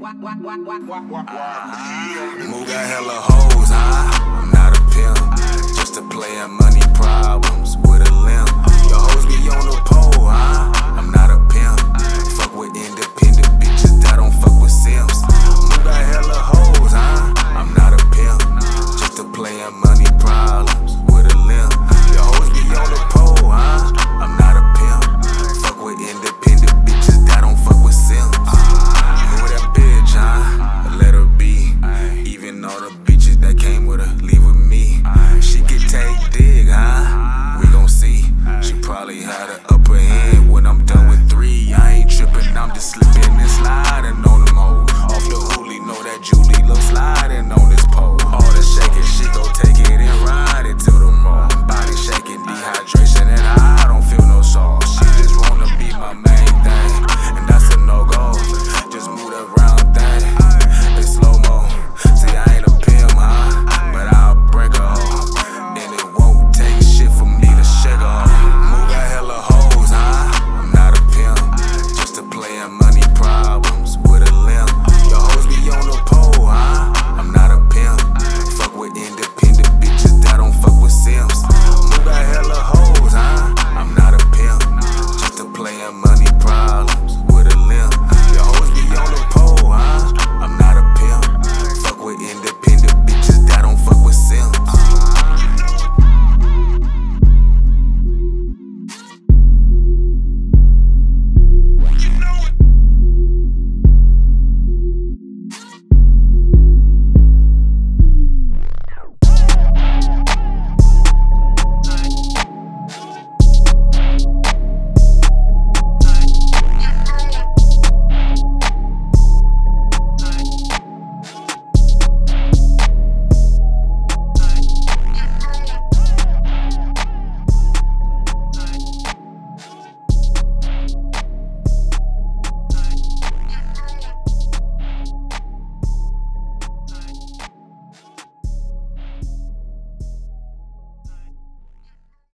Moo got hella hoes, huh? I'm not a pimp, just a player, money problems with a limp. Your hoes be on the pole, huh? I'm not a pimp, fuck with independent bitches that don't fuck with simps. Moo got hella hoes, huh? I'm not a pimp, just a player, money problems